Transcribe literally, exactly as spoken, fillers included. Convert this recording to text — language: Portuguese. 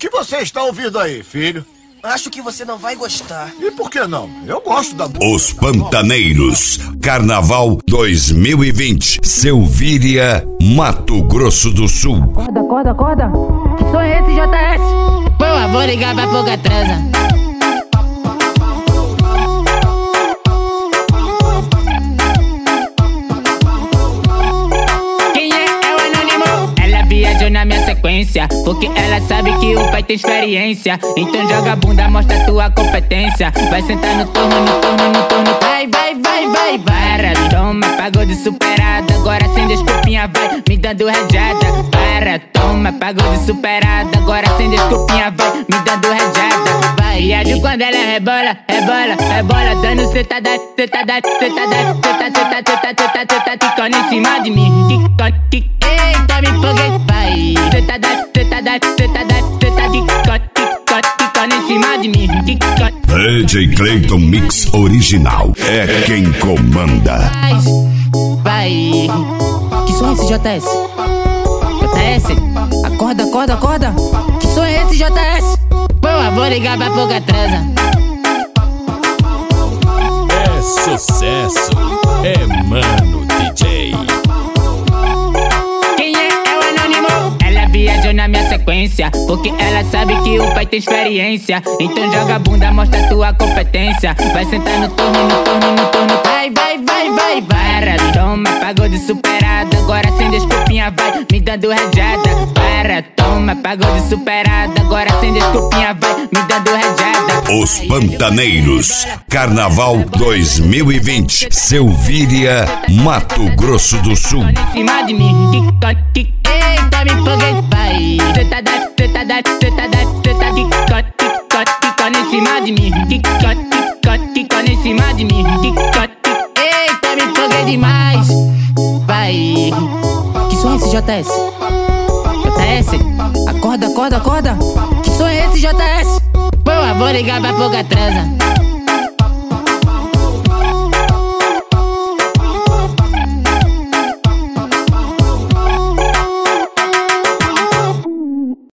que você está ouvindo aí, filho? Acho que você não vai gostar. E por que não? Eu gosto da música. Os Pantaneiros, Carnaval dois mil e vinte, Selvíria, Mato Grosso do Sul. Acorda, acorda, acorda. Que sonho é esse, J S? Pô, eu vou ligar pra pouca transa. Na minha sequência, porque ela sabe que o pai tem experiência. Então joga a bunda, mostra tua competência. Vai sentar no torno, no torno, no torno. Vai, vai, vai, vai, para. Toma, pagou de superada. Agora sem desculpinha, vai me dando rajada. Para, toma, pagou de superada. Agora sem desculpinha, vai me dando rajada. Vai, e a quando ela rebola, rebola, rebola. Dando cetada, cetada, cetada, cetada, cetada, cetada, cetada. Ficando em cima de mim. Quica, quica. Eita, me empolguei, vai. Tetada, tetada, tetada, tetada, quica, quica, quica em cima de mim. Quica. D J Clayton Mix Original é quem comanda. Vai. Que som é esse, J S? J S? Acorda, acorda, acorda. Que som é esse, J S? Pô, eu vou ligar pra pouca transa. É sucesso, é Mano D J. Viajou na minha sequência, porque ela sabe que o pai tem experiência. Então joga a bunda, mostra tua competência. Vai sentar no torno, no torno, no torno. Vai, vai, vai, vai, para. Toma, pagou de superada. Agora sem desculpinha, vai me dando rajada. Para, toma, pagou de superada. Agora sem desculpinha, vai me dando rajada. Os Pantaneiros, Carnaval dois mil e vinte, Selvíria, Mato Grosso do Sul. Em cima de mim, quica, quica. Eita, me empolguei, vai. Tetada, tetada, tetada, tetada, quica, quica, quica em cima de mim. Quica, quica, quica em cima de mim. Quica, quica. Eita, me empolguei demais. Vai. Que som é esse, J S? J S? Acorda, acorda, acorda. Que som é esse, J S? Pô, eu vou ligar pra pouca transa.